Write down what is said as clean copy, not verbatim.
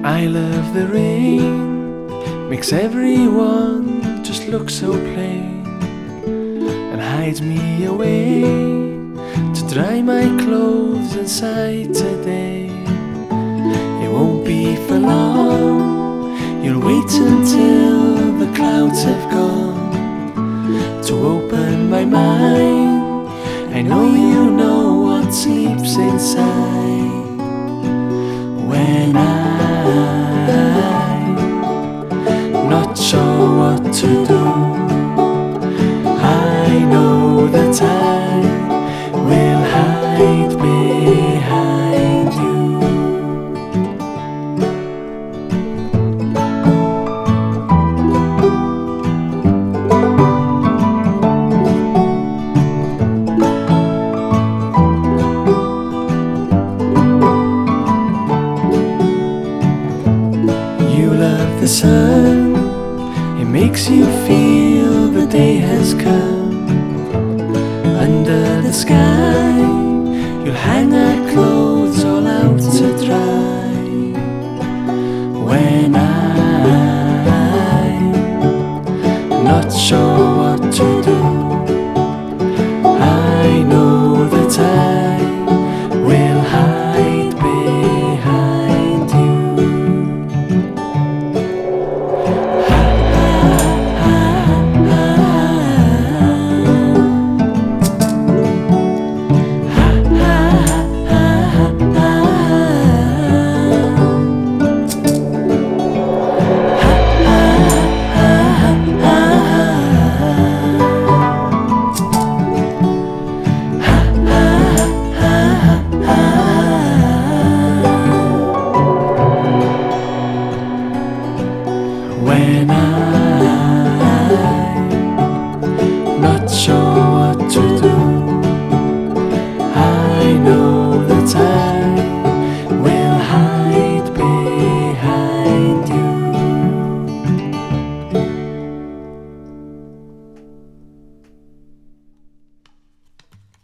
I love the rain, makes everyone just look so plain, and hides me away to dry my clothes inside today. It won't be for long, you'll wait until the clouds have gone to open my mind. I know you know what sleeps inside. When I'm not sure what to do, I know that I will hide behind you. You love the sun, it makes you feel the day has come. Under the sky, you'll hang our clothes all out to dry. When